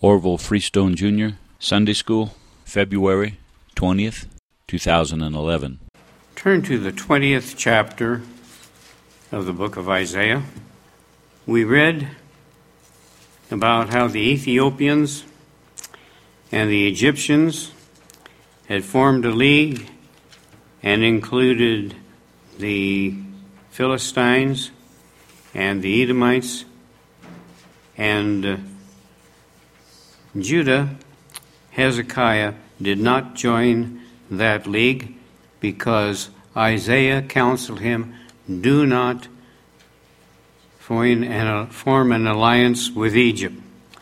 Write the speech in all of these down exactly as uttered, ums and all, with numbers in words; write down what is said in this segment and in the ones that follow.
Orville Freestone Junior, Sunday School, February twentieth, two thousand eleven. Turn to the twentieth chapter of the book of Isaiah. We read about how the Ethiopians and the Egyptians had formed a league and included the Philistines and the Edomites, and uh, Judah, Hezekiah, did not join that league because Isaiah counseled him, do not form an, form an alliance with Egypt.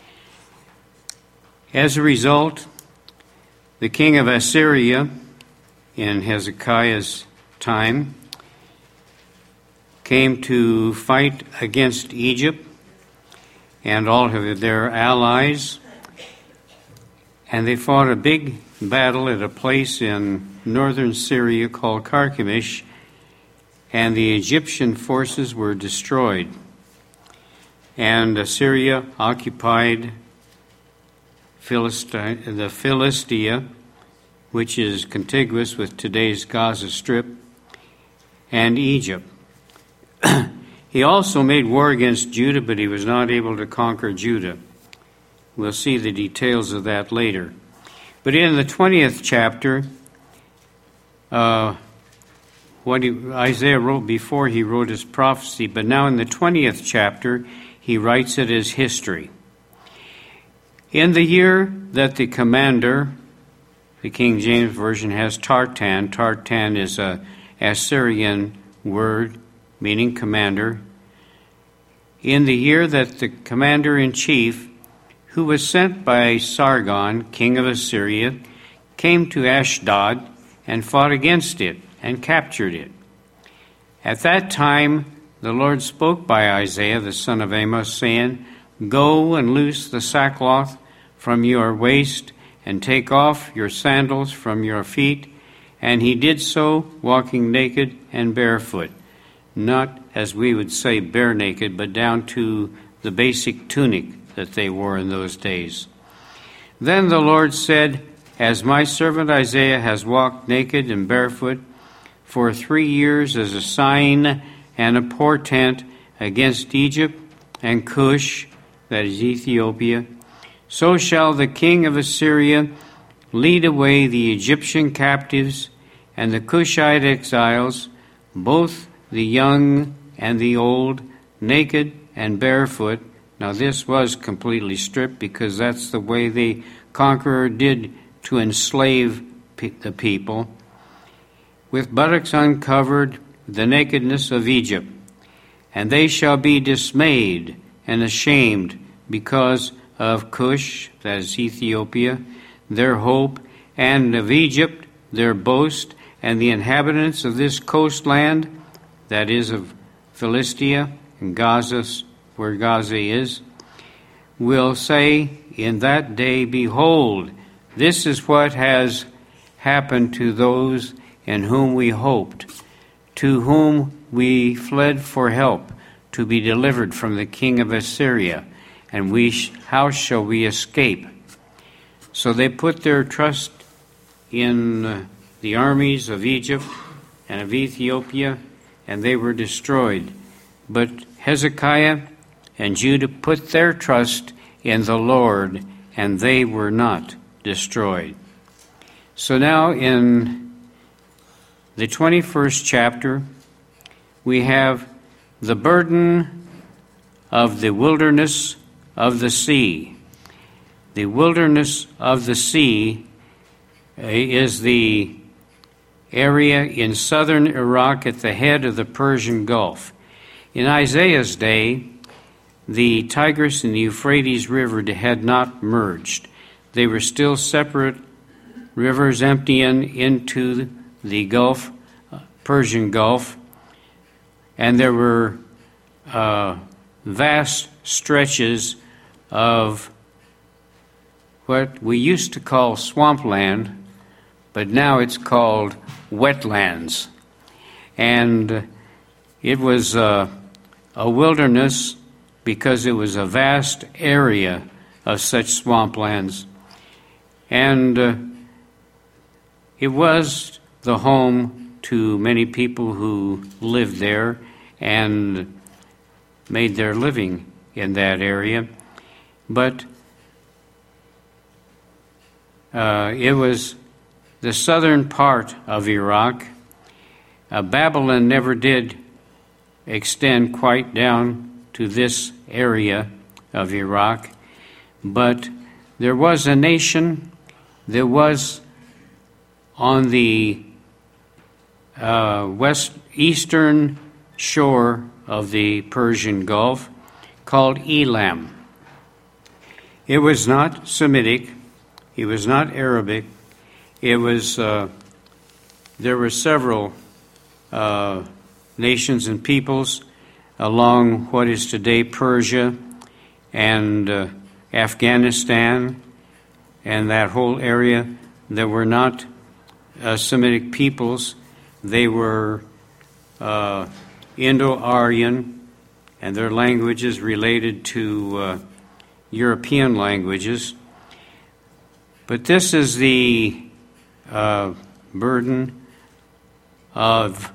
As a result, the king of Assyria in Hezekiah's time came to fight against Egypt and all of their allies, and they fought a big battle at a place in northern Syria called Carchemish, and the Egyptian forces were destroyed. And Assyria occupied Philistine, the Philistia, which is contiguous with today's Gaza Strip, and Egypt. He also made war against Judah, but he was not able to conquer Judah. We'll see the details of that later. But in the twentieth chapter, uh, what he, Isaiah wrote before he wrote his prophecy, but now in the twentieth chapter, he writes it as history. In the year that the commander, the King James Version has Tartan. Tartan is a Assyrian word meaning commander. In the year that the commander-in-chief, who was sent by Sargon, king of Assyria, came to Ashdod and fought against it and captured it. At that time, the Lord spoke by Isaiah, the son of Amos, saying, Go and loose the sackcloth from your waist and take off your sandals from your feet. And he did so, walking naked and barefoot. Not, as we would say, bare naked, but down to the basic tunic that they wore in those days. Then the Lord said, As my servant Isaiah has walked naked and barefoot for three years as a sign and a portent against Egypt and Cush, that is Ethiopia, so shall the king of Assyria lead away the Egyptian captives and the Cushite exiles, both the young and the old, naked and barefoot. Now this was completely stripped because that's the way the conqueror did to enslave pe- the people. With buttocks uncovered, the nakedness of Egypt. And they shall be dismayed and ashamed because of Cush, that is Ethiopia, their hope, and of Egypt, their boast, and the inhabitants of this coastland, that is of Philistia and Gaza, where Gaza is, will say in that day, Behold, this is what has happened to those in whom we hoped, to whom we fled for help, to be delivered from the king of Assyria, and we sh- how shall we escape? So they put their trust in uh, the armies of Egypt and of Ethiopia, and they were destroyed. But Hezekiah and Judah put their trust in the Lord, and they were not destroyed. So now in the twenty-first chapter, we have the burden of the wilderness of the sea. The wilderness of the sea is the area in southern Iraq at the head of the Persian Gulf. In Isaiah's day, the Tigris and the Euphrates River had not merged. They were still separate rivers emptying into the Gulf, Persian Gulf, and there were uh, vast stretches of what we used to call swampland, but now it's called wetlands. And it was uh, a wilderness because it was a vast area of such swamplands. And uh, it was the home to many people who lived there and made their living in that area. But uh, it was the southern part of Iraq. Uh, Babylon never did extend quite down to this area of Iraq, but there was a nation that was on the uh, west eastern shore of the Persian Gulf called Elam. It was not Semitic, it was not Arabic, it was, uh, there were several uh, nations and peoples along what is today Persia and uh, Afghanistan and that whole area that were not uh, Semitic peoples. They were uh, Indo-Aryan, and their languages related to uh, European languages. But this is the uh, burden of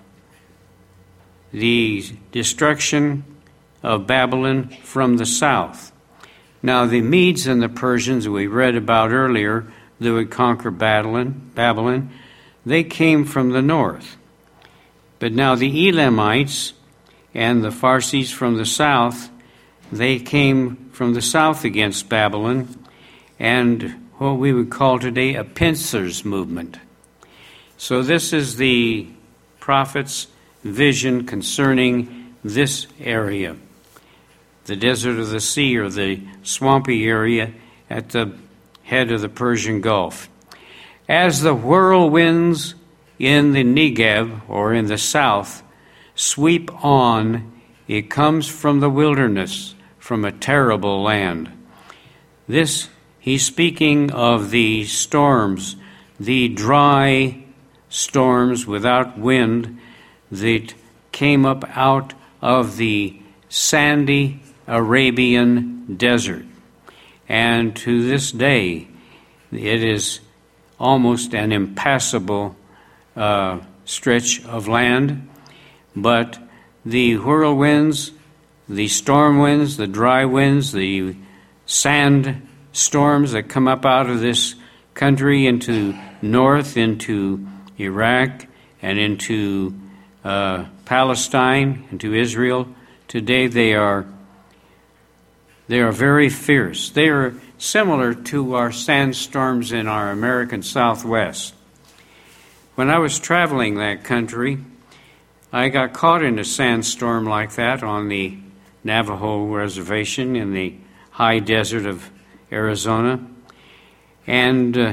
the destruction of Babylon from the south. Now, the Medes and the Persians we read about earlier that would conquer Babylon, Babylon, they came from the north. But now the Elamites and the Parsis from the south, they came from the south against Babylon, and what we would call today a pincers movement. So this is the prophet's vision concerning this area, the desert of the sea, or the swampy area at the head of the Persian Gulf. As the whirlwinds in the Negev, or in the south, sweep on, it comes from the wilderness, from a terrible land. This, he's speaking of the storms, the dry storms without wind that came up out of the sandy Arabian desert. And to this day, it is almost an impassable uh, stretch of land. But the whirlwinds, the storm winds, the dry winds, the sand storms that come up out of this country into north, into Iraq, and into uh, Palestine, into Israel, today they are they are very fierce. They are similar to our sandstorms in our American Southwest. When I was traveling that country, I got caught in a sandstorm like that on the Navajo Reservation in the high desert of Arizona. And uh,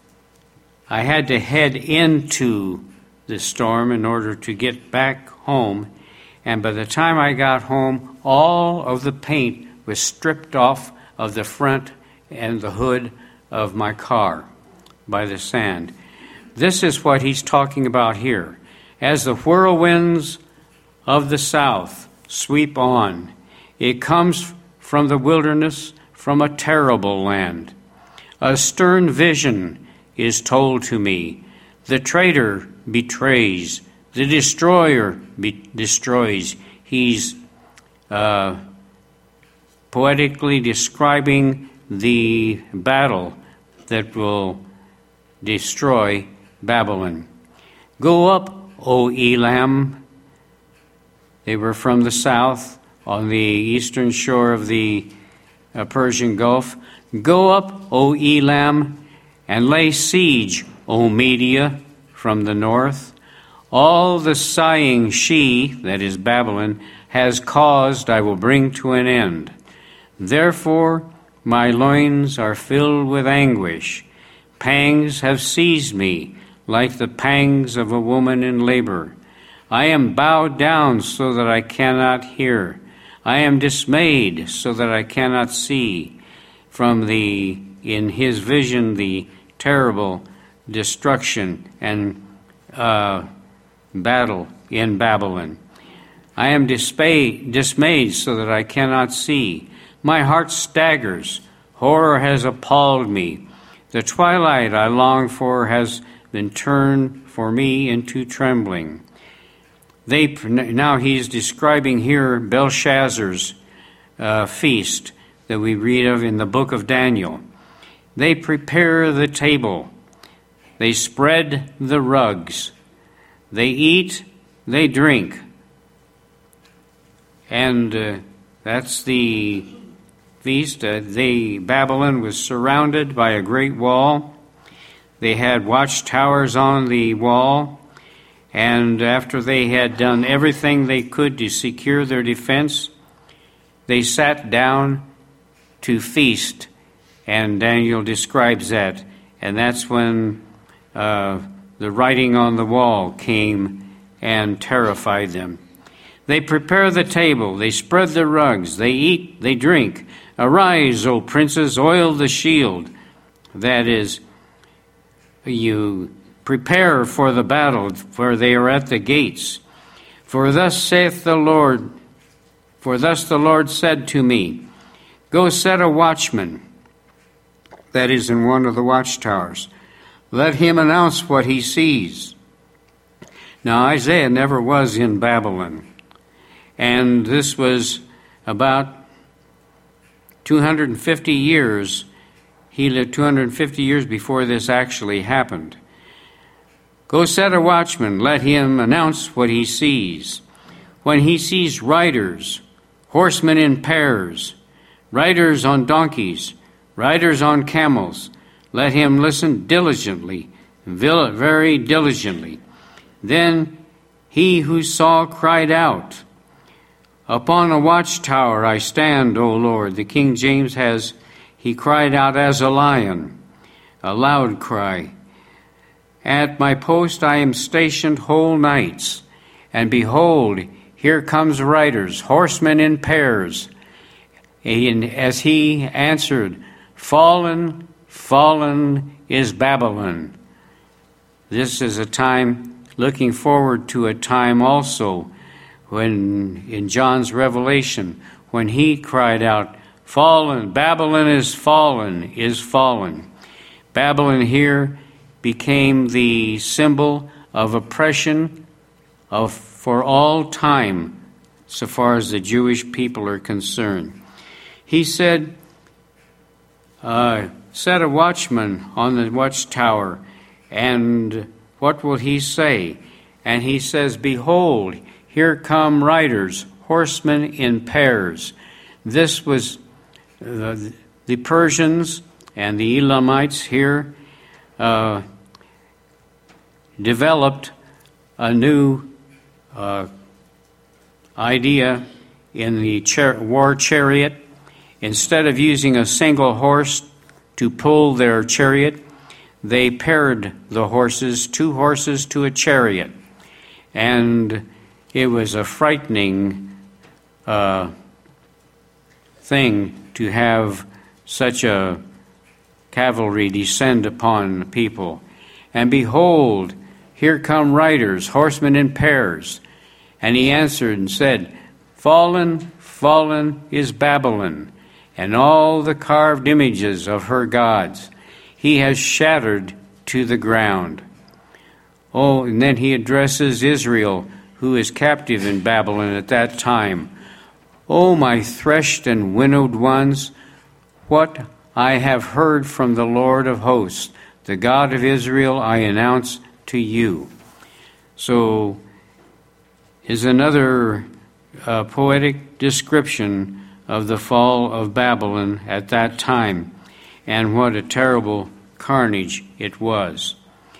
I had to head into the storm in order to get back home. And by the time I got home, all of the paint was stripped off of the front and the hood of my car by the sand. This is what he's talking about here. As the whirlwinds of the south sweep on, it comes from the wilderness, from a terrible land. A stern vision is told to me. The traitor betrays. The destroyer be- destroys. He's uh, poetically describing the battle that will destroy Babylon. Go up, O Elam. They were from the south on the eastern shore of the uh, Persian Gulf. Go up, O Elam, and lay siege, O Media, from the north. All the sighing she, that is Babylon, has caused I will bring to an end. Therefore my loins are filled with anguish. Pangs have seized me, like the pangs of a woman in labor. I am bowed down so that I cannot hear. I am dismayed so that I cannot see. From the, in his vision, the terrible destruction and uh, battle in Babylon. I am dismayed, dismayed so that I cannot see. My heart staggers. Horror has appalled me. The twilight I long for has been turned for me into trembling. They now he's describing here Belshazzar's uh, feast that we read of in the book of Daniel. They prepare the table. They spread the rugs. They eat, they drink. And uh, that's the feast. Uh, they, Babylon was surrounded by a great wall. They had watchtowers on the wall. And after they had done everything they could to secure their defense, they sat down to feast. And Daniel describes that. And that's when uh, the writing on the wall came and terrified them. They prepare the table. They spread the rugs. They eat, they drink. Arise, O princes, oil the shield. That is, you prepare for the battle, for they are at the gates. For thus saith the Lord, for thus the Lord said to me, go set a watchman, that is in one of the watchtowers. Let him announce what he sees. Now Isaiah never was in Babylon, and this was about two hundred fifty years. He lived two hundred fifty years before this actually happened. Go set a watchman, let him announce what he sees. When he sees riders, horsemen in pairs, riders on donkeys, riders on camels, let him listen diligently, very diligently. Then he who saw cried out, upon a watchtower I stand, O Lord. The King James has, he cried out as a lion, a loud cry. At my post I am stationed whole nights, and behold, here comes riders, horsemen in pairs. And as he answered, fallen, fallen is Babylon. This is a time, looking forward to a time also, when in John's Revelation, when he cried out, fallen, Babylon is fallen, is fallen. Babylon here became the symbol of oppression of for all time, so far as the Jewish people are concerned. He said, uh, set a watchman on the watchtower, and what will he say? And he says, behold, here come riders, horsemen in pairs. This was uh, the Persians and the Elamites here uh, developed a new uh, idea in the char- war chariot. Instead of using a single horse to pull their chariot, they paired the horses, two horses to a chariot. And it was a frightening uh, thing to have such a cavalry descend upon people. And behold, here come riders, horsemen in pairs. And he answered and said, fallen, fallen is Babylon, and all the carved images of her gods. He has shattered to the ground. Oh, and then he addresses Israel, who is captive in Babylon at that time. O my threshed and winnowed ones, what I have heard from the Lord of hosts, the God of Israel, I announce to you. So is another uh, poetic description of the fall of Babylon at that time, and what a terrible carnage it was.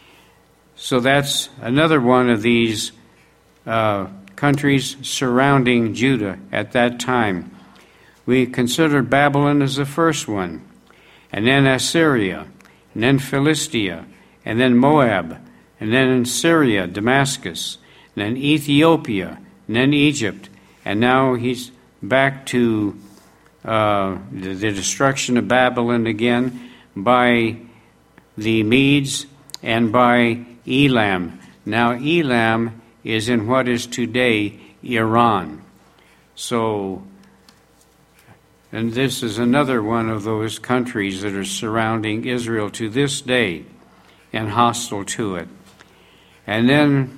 So that's another one of these uh, countries surrounding Judah at that time. We considered Babylon as the first one, and then Assyria, and then Philistia, and then Moab, and then in Syria, Damascus, and then Ethiopia, and then Egypt, and now he's back to uh, the, the destruction of Babylon again by the Medes and by Elam. Now Elam is in what is today Iran. So And this is another one of those countries that are surrounding Israel to this day and hostile to it. And then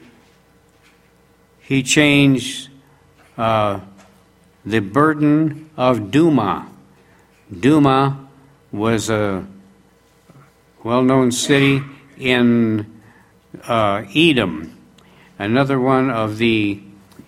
he changed uh, the burden of Duma. Duma was a well-known city in uh, Edom, another one of the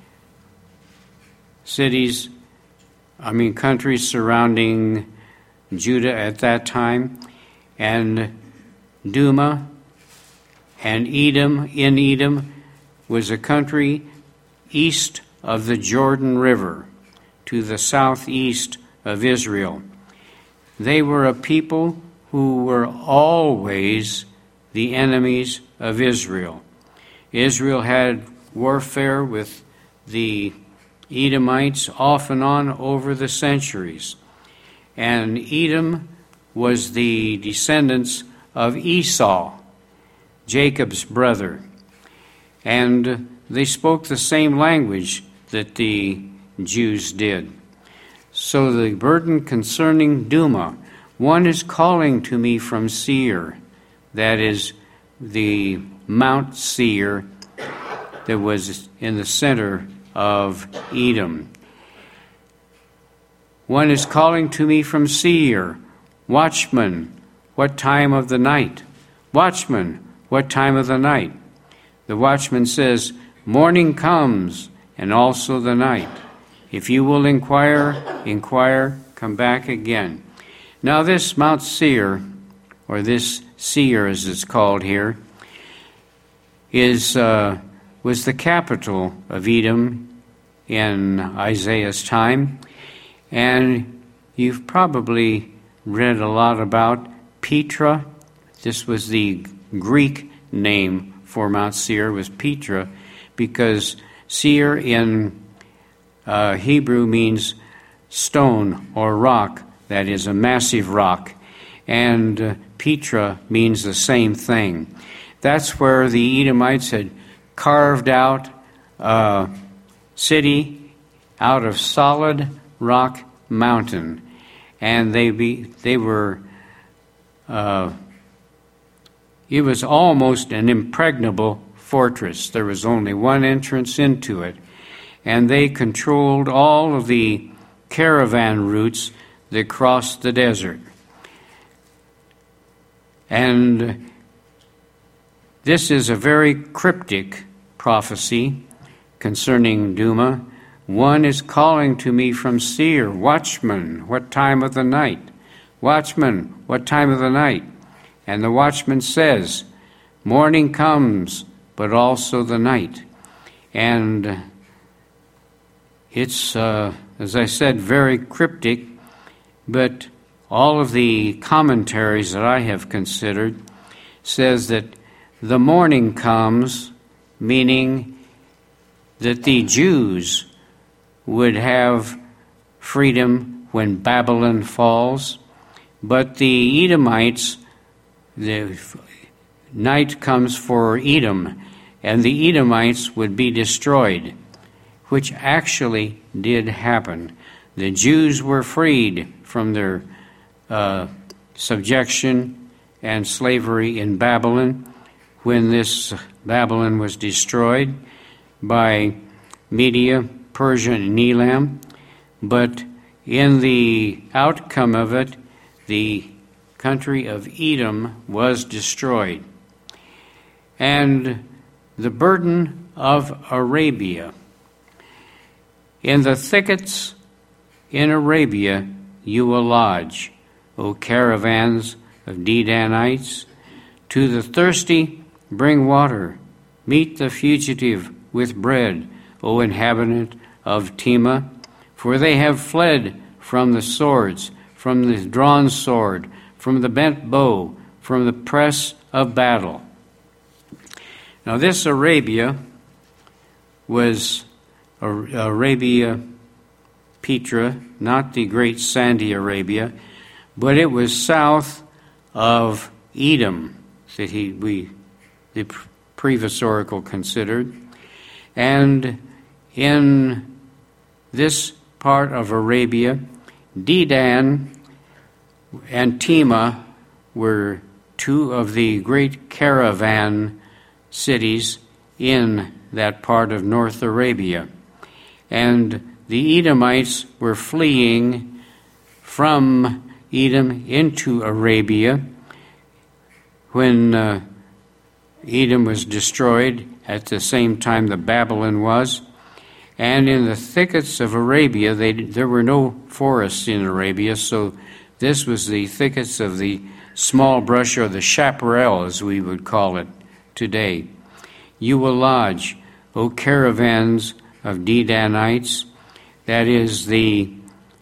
cities, I mean countries surrounding Judah at that time. And Duma and Edom, in Edom, was a country east of the Jordan River to the southeast of Israel. They were a people who were always the enemies of Israel. Israel had warfare with the Edomites off and on over the centuries. And Edom was the descendants of Esau, Jacob's brother. And they spoke the same language that the Jews did. So the burden concerning Duma, one is calling to me from Seir, that is the Mount Seir that was in the center of Edom. One is calling to me from Seir, watchman, what time of the night? Watchman, what time of the night? The watchman says, morning comes, and also the night. If you will inquire, inquire, come back again. Now this Mount Seir, or this Seir as it's called here, is uh, was the capital of Edom in Isaiah's time. And you've probably read a lot about Petra. This was the Greek name for Mount Seir, was Petra, because Seir in uh, Hebrew means stone or rock, that is a massive rock. And uh, Petra means the same thing. That's where the Edomites had carved out a city out of solid rock mountain. And they be, they were, uh, it was almost an impregnable fortress. There was only one entrance into it. And they controlled all of the caravan routes that crossed the desert. And this is a very cryptic prophecy concerning Duma. One is calling to me from Seir, watchman, what time of the night? Watchman, what time of the night? And the watchman says, morning comes, but also the night. And it's, uh, as I said, very cryptic, but all of the commentaries that I have considered says that the morning comes, meaning that the Jews would have freedom when Babylon falls, but the Edomites, the night comes for Edom, and the Edomites would be destroyed, which actually did happen. The Jews were freed from their uh, subjection and slavery in Babylon when this Babylon was destroyed by Media, Persia, and Elam. But in the outcome of it, the country of Edom was destroyed. And the burden of Arabia. In the thickets in Arabia you will lodge, O caravans of Dedanites. To the thirsty bring water. Meet the fugitive with bread, O inhabitant of Tema. For they have fled from the swords, from the drawn sword, from the bent bow, from the press of battle. Now this Arabia was Arabia Petra, not the great sandy Arabia, but it was south of Edom that he we the previous oracle considered. And in this part of Arabia Dedan and Tema were two of the great caravan cities in that part of North Arabia. And the Edomites were fleeing from Edom into Arabia when uh, Edom was destroyed at the same time that Babylon was. And in the thickets of Arabia, they, there were no forests in Arabia, so this was the thickets of the small brush, or the chaparral, as we would call it today. You will lodge, O caravans of Dedanites. That is, the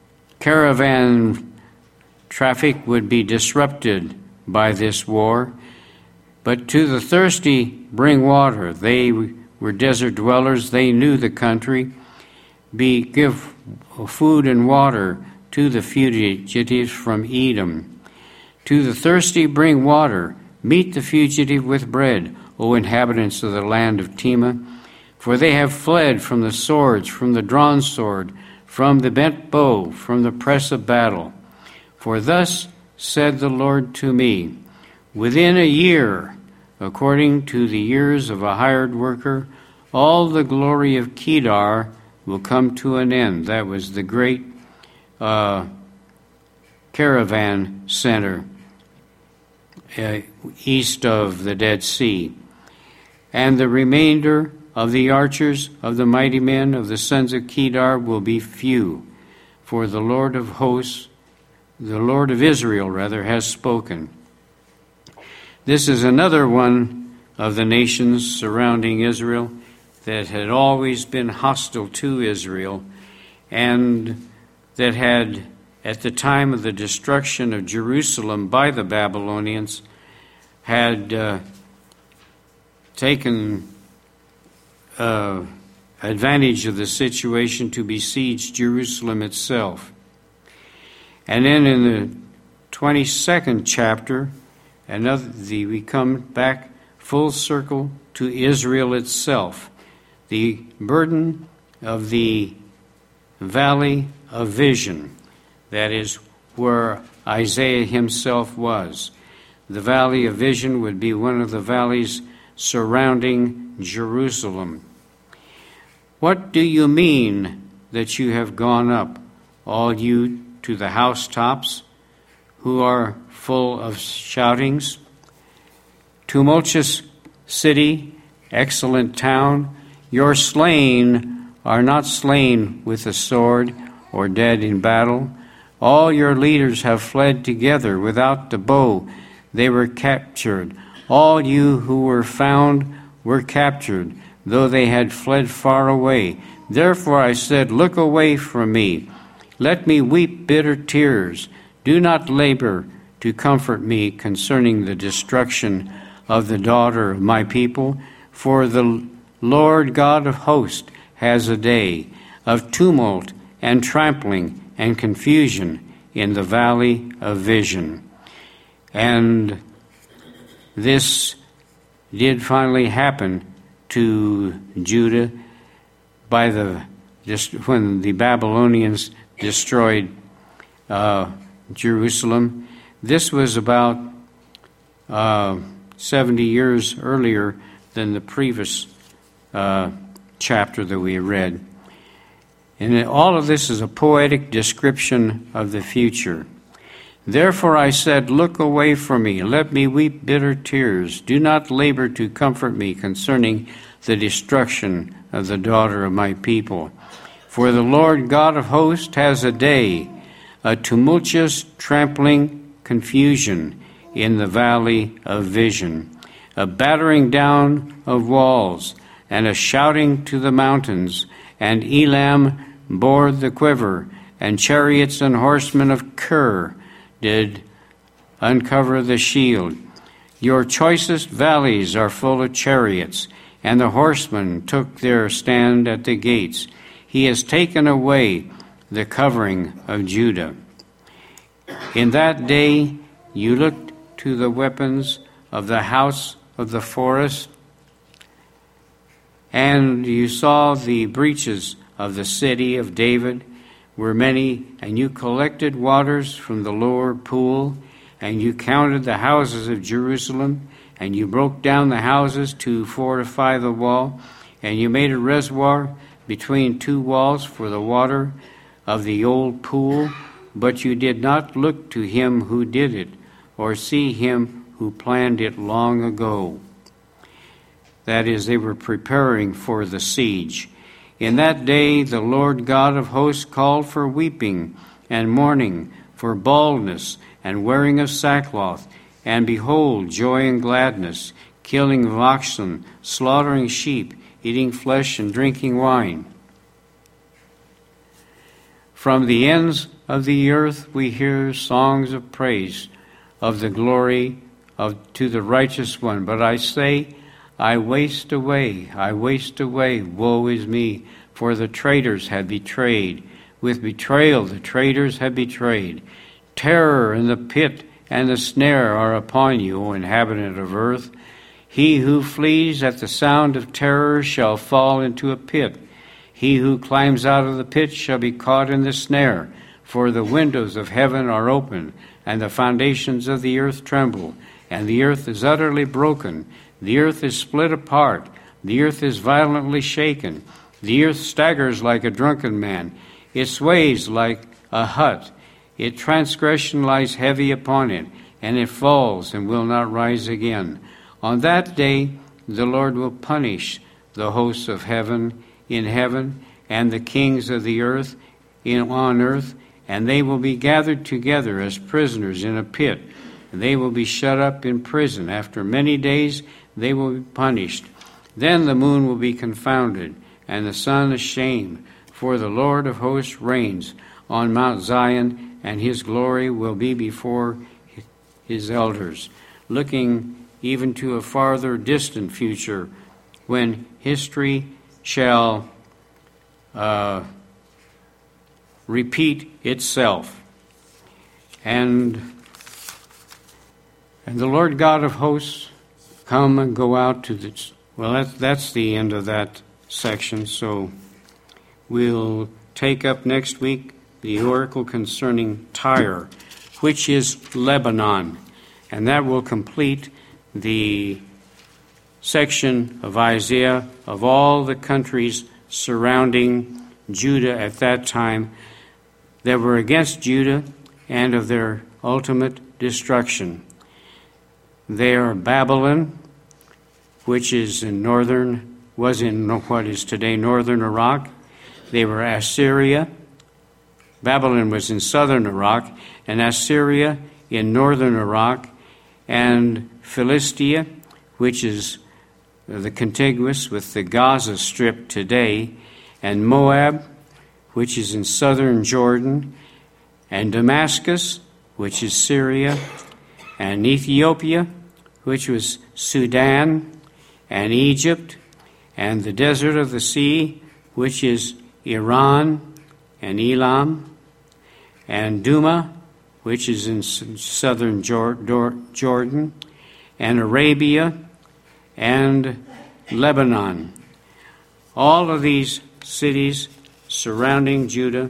caravan traffic would be disrupted by this war. But to the thirsty bring water. They were desert dwellers. They knew the country. Be give food and water to the fugitives from Edom. To the thirsty bring water. Meet the fugitive with bread, O inhabitants of the land of Tema. For they have fled from the swords, from the drawn sword, from the bent bow, from the press of battle. For thus said the Lord to me, within a year, according to the years of a hired worker, all the glory of Kedar will come to an end. That was the great uh, caravan center uh, east of the Dead Sea. And the remainder of the archers of the mighty men of the sons of Kedar will be few. For the Lord of hosts, the Lord of Israel, rather, has spoken. This is another one of the nations surrounding Israel that had always been hostile to Israel, and that had, at the time of the destruction of Jerusalem by the Babylonians, had uh, taken uh, advantage of the situation to besiege Jerusalem itself. And then in the twenty-second chapter, another, the, we come back full circle to Israel itself. The burden of the valley of vision, that is where Isaiah himself was. The valley of vision would be one of the valleys surrounding Jerusalem. What do you mean that you have gone up, all you to the housetops, who are full of shoutings? Tumultuous city, excellent town, your slain are not slain with the sword or dead in battle. All your leaders have fled together without the bow. They were captured. All you who were found were captured, though they had fled far away. Therefore I said, look away from me. Let me weep bitter tears. Do not labor to comfort me concerning the destruction of the daughter of my people, for the Lord God of hosts has a day of tumult and trampling and confusion in the valley of vision. And this did finally happen to Judah by the just when the Babylonians destroyed uh, Jerusalem. This was about uh, seventy years earlier than the previous uh, chapter that we read. And all of this is a poetic description of the future. Therefore I said, look away from me, let me weep bitter tears. Do not labor to comfort me concerning the destruction of the daughter of my people. For the Lord God of hosts has a day, a tumultuous trampling confusion in the valley of vision, a battering down of walls, and a shouting to the mountains, and Elam bore the quiver, and chariots and horsemen of Kir did uncover the shield. Your choicest valleys are full of chariots, and the horsemen took their stand at the gates. He has taken away the covering of Judah. In that day you looked to the weapons of the house of the forest, and you saw the breaches of the city of David, were many, and you collected waters from the lower pool, and you counted the houses of Jerusalem, and you broke down the houses to fortify the wall, and you made a reservoir between two walls for the water of the old pool, but you did not look to him who did it, or see him who planned it long ago. That is, they were preparing for the siege. In that day the Lord God of hosts called for weeping and mourning, for baldness and wearing of sackcloth, and behold, joy and gladness, killing of oxen, slaughtering sheep, eating flesh and drinking wine. From the ends of the earth we hear songs of praise of the glory of to the righteous one. But I say, I waste away, I waste away, woe is me, for the traitors have betrayed. With betrayal the traitors have betrayed. Terror and the pit and the snare are upon you, O inhabitant of earth. He who flees at the sound of terror shall fall into a pit. He who climbs out of the pit shall be caught in the snare. For the windows of heaven are open, and the foundations of the earth tremble, and the earth is utterly broken. The earth is split apart. The earth is violently shaken. The earth staggers like a drunken man. It sways like a hut. Its transgression lies heavy upon it, and it falls and will not rise again. On that day the Lord will punish the hosts of heaven in heaven, and the kings of the earth in on earth, and they will be gathered together as prisoners in a pit, and they will be shut up in prison. After many days they will be punished. Then the moon will be confounded, and the sun ashamed, for the Lord of hosts reigns on Mount Zion, and his glory will be before his elders, looking even to a farther distant future, when history shall uh, repeat itself. And, and the Lord God of hosts come and go out to the... Well, that's, that's the end of that section, so we'll take up next week the oracle concerning Tyre, which is Lebanon, and that will complete the section of Isaiah of all the countries surrounding Judah at that time that were against Judah and of their ultimate destruction. They are Babylon, which is in northern, was in what is today northern Iraq. They were Assyria. Babylon was in southern Iraq, and Assyria in northern Iraq, and Philistia, which is the contiguous with the Gaza Strip today, and Moab, which is in southern Jordan, and Damascus, which is Syria, and Ethiopia, which was Sudan, and Egypt, and the desert of the sea, which is Iran and Elam, and Duma, which is in southern Jordan, and Arabia, and Lebanon. All of these cities surrounding Judah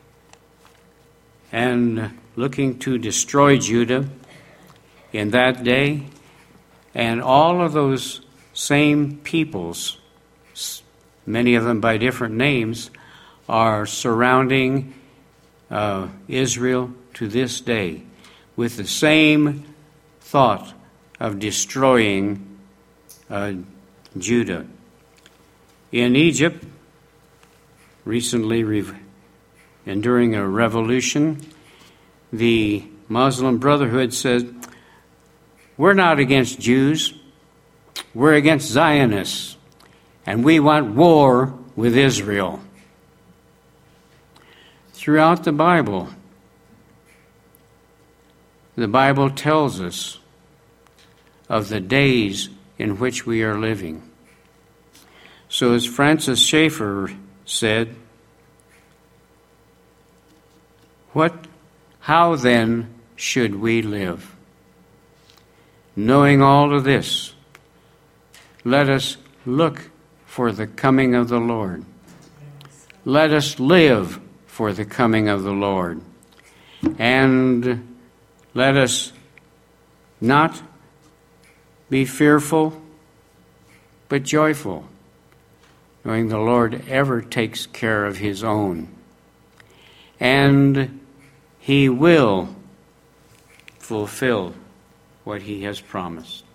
and looking to destroy Judah in that day, and all of those same peoples, many of them by different names, are surrounding uh, Israel to this day with the same thought of destroying uh, Judah. In Egypt, recently re- and during a revolution, the Muslim Brotherhood said, we're not against Jews, we're against Zionists, and we want war with Israel. Throughout the Bible, the Bible tells us of the days in which we are living. So as Francis Schaeffer said, what, how then should we live? Knowing all of this, let us look for the coming of the Lord. Let us live for the coming of the Lord. And let us not be fearful, but joyful, knowing the Lord ever takes care of his own. And he will fulfill what he has promised.